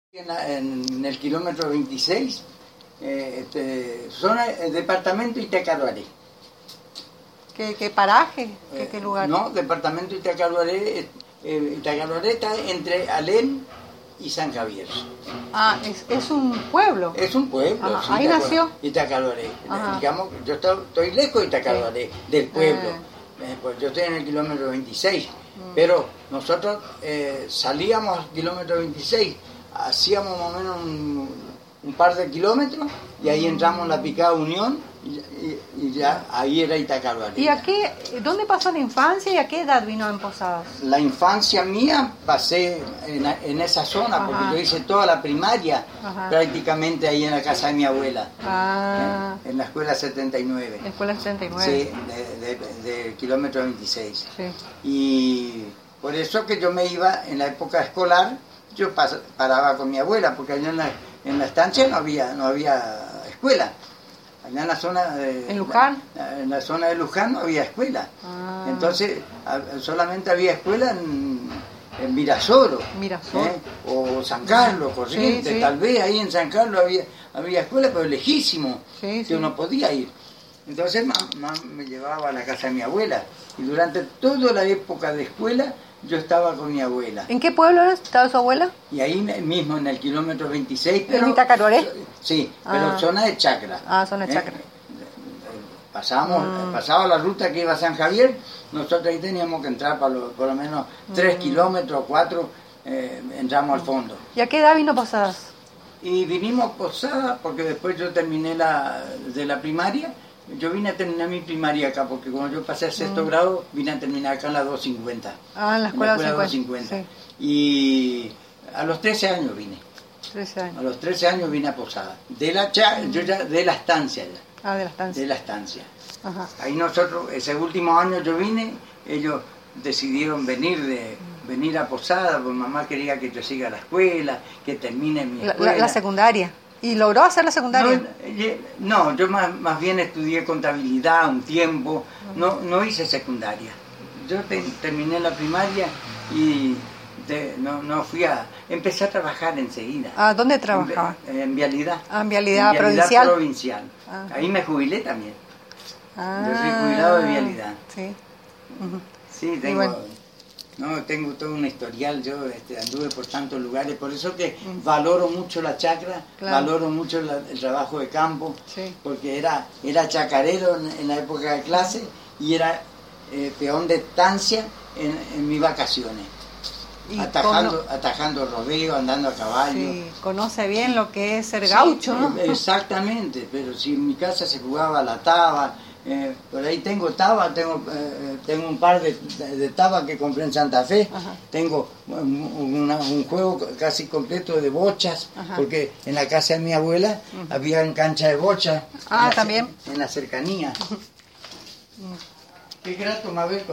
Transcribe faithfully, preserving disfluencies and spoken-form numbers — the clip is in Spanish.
En, la, en el kilómetro veintiséis, eh, este, zona, el departamento Itacaruaré. ¿Qué, qué paraje? ¿Qué, Eh, qué lugar? No, departamento Itacaruaré, eh, Itacaruaré está entre Alén y San Javier. Ah, es, es un pueblo. Es un pueblo. Ajá, Sí, ahí Itacaruaré, nació. Itacaruaré. Ajá. Digamos, yo estoy, estoy lejos de Itacaruaré, sí, del pueblo. Eh. Eh, pues yo estoy en el kilómetro veintiséis, Mm. pero nosotros eh, salíamos al kilómetro veintiséis, hacíamos más o menos un, un par de kilómetros y ahí entramos en la picada Unión y, y, y ya ahí era Itacaruaré. ¿Y a qué, dónde pasó la infancia y a qué edad vino en Posadas? La infancia mía pasé en, en esa zona. Ajá. Porque yo hice toda la primaria. Ajá. Prácticamente ahí en la casa de mi abuela. Ah. En, en la escuela setenta y nueve. La escuela setenta y nueve. Sí, del de, de, de kilómetro veintiséis. Sí. Y por eso que yo me iba en la época escolar, yo pas, paraba con mi abuela, porque allá en la, en la estancia no había, no había escuela. Allá en la zona de... ¿En Luján? La, en la zona de Luján no había escuela. Ah. Entonces, a, solamente había escuela en, en Virasoro. Mirasoro. ¿eh? O San Carlos, Corrientes. Sí, sí. Tal vez ahí en San Carlos había, había escuela, pero lejísimo. Sí, que uno sí. podía ir. Entonces, mamá me llevaba a la casa de mi abuela. Y durante toda la época de escuela, yo estaba con mi abuela. ¿En qué pueblo estaba su abuela? Y ahí mismo, en el kilómetro veintiséis. Pero, ¿En Itacaruaré? Sí, pero ah. zona de chacra. Ah, zona de chacra. ¿Eh? Pasábamos, mm. pasaba la ruta que iba a San Javier, nosotros ahí teníamos que entrar para lo, por lo menos tres mm. kilómetros, cuatro, eh, entramos mm. al fondo. ¿Y a qué edad vino Posadas? Y vinimos a Posadas porque después yo terminé la, de la primaria. Yo vine a terminar mi primaria acá, porque como yo pasé al sexto mm. grado, vine a terminar acá en la doscientos cincuenta. Ah, en la escuela, en la escuela doscientos cincuenta. Sí. Y a los trece años vine. trece años. A los trece años vine a Posadas. De la, mm. yo ya, de la estancia ya. Ah, de la estancia. De la estancia. Ajá. Ahí nosotros, ese último año yo vine, ellos decidieron venir de venir a Posadas, porque mamá quería que yo siga la escuela, que termine mi escuela. La, la, la secundaria. ¿Y logró hacer la secundaria? No, no yo más, más bien estudié contabilidad un tiempo, no, no hice secundaria. Yo te, terminé la primaria y te, no, no fui a... Empecé a trabajar enseguida. Ah, ¿dónde trabajaba? En, en Vialidad. Ah, en Vialidad, en Provincial. Vialidad Provincial. Ah. Ahí me jubilé también. Ah, yo soy jubilado de Vialidad. Sí. Uh-huh. Sí, tengo... No, tengo todo un historial, yo este, anduve por tantos lugares, por eso que mm. valoro mucho la chacra, claro. valoro mucho la, el trabajo de campo, sí. porque era, era chacarero en, en la época de clase y era eh, peón de estancia en, en mis vacaciones, atajando, cono... atajando rodeo, andando a caballo. Sí, conoce bien lo que es ser gaucho, sí, ¿no? Exactamente, pero si en mi casa se jugaba la taba. Eh, por ahí tengo taba, tengo, eh, tengo un par de, de, de tabas que compré en Santa Fe. Ajá. Tengo una, un juego casi completo de bochas. Ajá. Porque en la casa de mi abuela uh-huh. había cancha de bochas. Ah, en la, también. En la cercanía. Uh-huh. Qué grato, Mabel.